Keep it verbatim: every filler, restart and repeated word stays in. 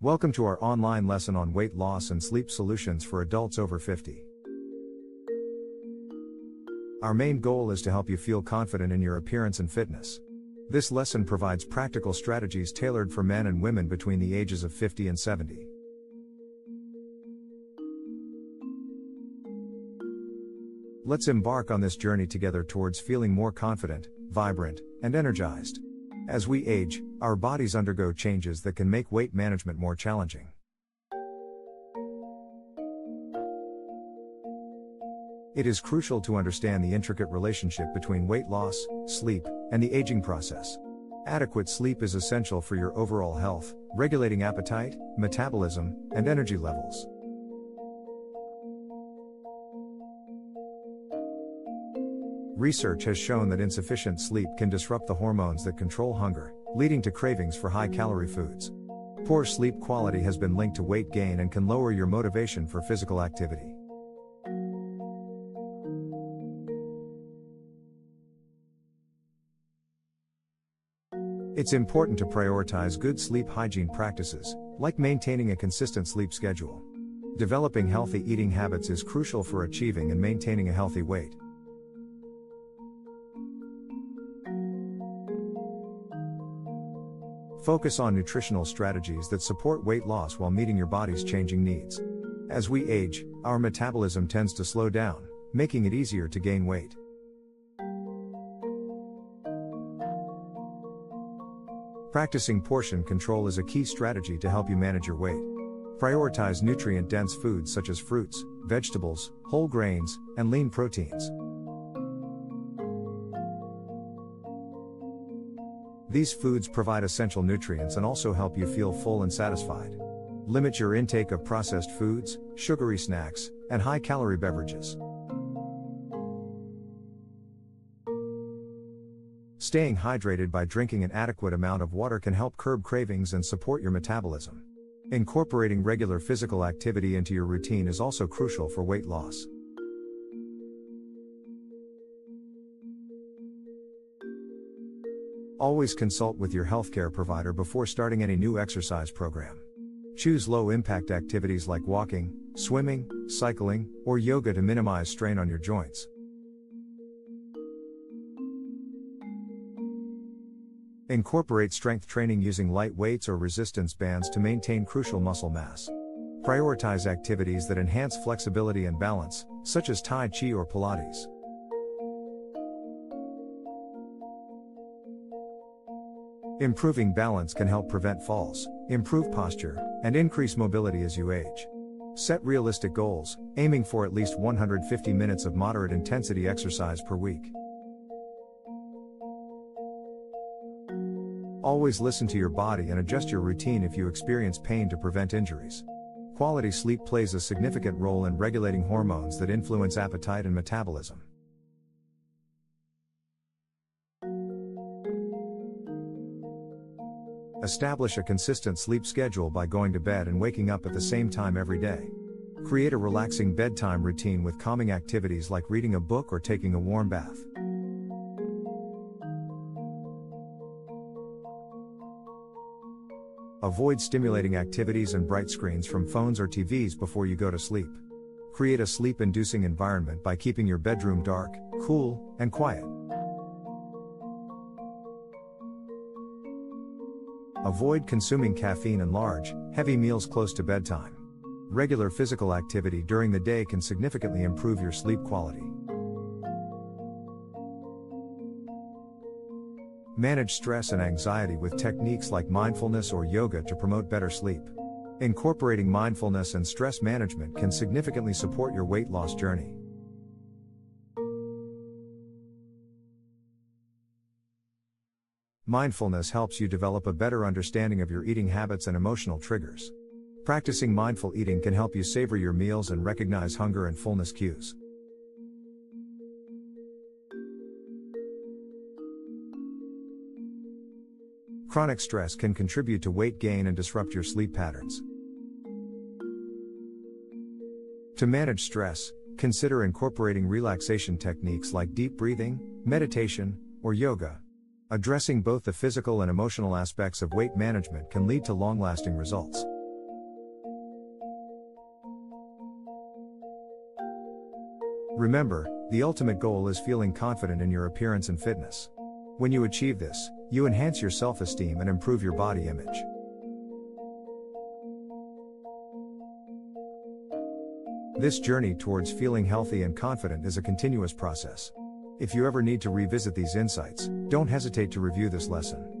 Welcome to our online lesson on weight loss and sleep solutions for adults over fifty. Our main goal is to help you feel confident in your appearance and fitness. This lesson provides practical strategies tailored for men and women between the ages of fifty and seventy. Let's embark on this journey together towards feeling more confident, vibrant, and energized. As we age, our bodies undergo changes that can make weight management more challenging. It is crucial to understand the intricate relationship between weight loss, sleep, and the aging process. Adequate sleep is essential for your overall health, regulating appetite, metabolism, and energy levels. Research has shown that insufficient sleep can disrupt the hormones that control hunger, leading to cravings for high-calorie foods. Poor sleep quality has been linked to weight gain and can lower your motivation for physical activity. It's important to prioritize good sleep hygiene practices, like maintaining a consistent sleep schedule. Developing healthy eating habits is crucial for achieving and maintaining a healthy weight. Focus on nutritional strategies that support weight loss while meeting your body's changing needs. As we age, our metabolism tends to slow down, making it easier to gain weight. Practicing portion control is a key strategy to help you manage your weight. Prioritize nutrient-dense foods such as fruits, vegetables, whole grains, and lean proteins. These foods provide essential nutrients and also help you feel full and satisfied. Limit your intake of processed foods, sugary snacks, and high-calorie beverages. Staying hydrated by drinking an adequate amount of water can help curb cravings and support your metabolism. Incorporating regular physical activity into your routine is also crucial for weight loss. Always consult with your healthcare provider before starting any new exercise program. Choose low-impact activities like walking, swimming, cycling, or yoga to minimize strain on your joints. Incorporate strength training using light weights or resistance bands to maintain crucial muscle mass. Prioritize activities that enhance flexibility and balance, such as Tai Chi or Pilates. Improving balance can help prevent falls, improve posture, and increase mobility as you age. Set realistic goals, aiming for at least one hundred fifty minutes of moderate intensity exercise per week. Always listen to your body and adjust your routine if you experience pain to prevent injuries. Quality sleep plays a significant role in regulating hormones that influence appetite and metabolism. Establish a consistent sleep schedule by going to bed and waking up at the same time every day. Create a relaxing bedtime routine with calming activities like reading a book or taking a warm bath. Avoid stimulating activities and bright screens from phones or T Vs before you go to sleep. Create a sleep-inducing environment by keeping your bedroom dark, cool, and quiet. Avoid consuming caffeine and large, heavy meals close to bedtime. Regular physical activity during the day can significantly improve your sleep quality. Manage stress and anxiety with techniques like mindfulness or yoga to promote better sleep. Incorporating mindfulness and stress management can significantly support your weight loss journey. Mindfulness helps you develop a better understanding of your eating habits and emotional triggers. Practicing mindful eating can help you savor your meals and recognize hunger and fullness cues. Chronic stress can contribute to weight gain and disrupt your sleep patterns. To manage stress, consider incorporating relaxation techniques like deep breathing, meditation, or yoga. Addressing both the physical and emotional aspects of weight management can lead to long-lasting results. Remember, the ultimate goal is feeling confident in your appearance and fitness. When you achieve this, you enhance your self-esteem and improve your body image. This journey towards feeling healthy and confident is a continuous process. If you ever need to revisit these insights, don't hesitate to review this lesson.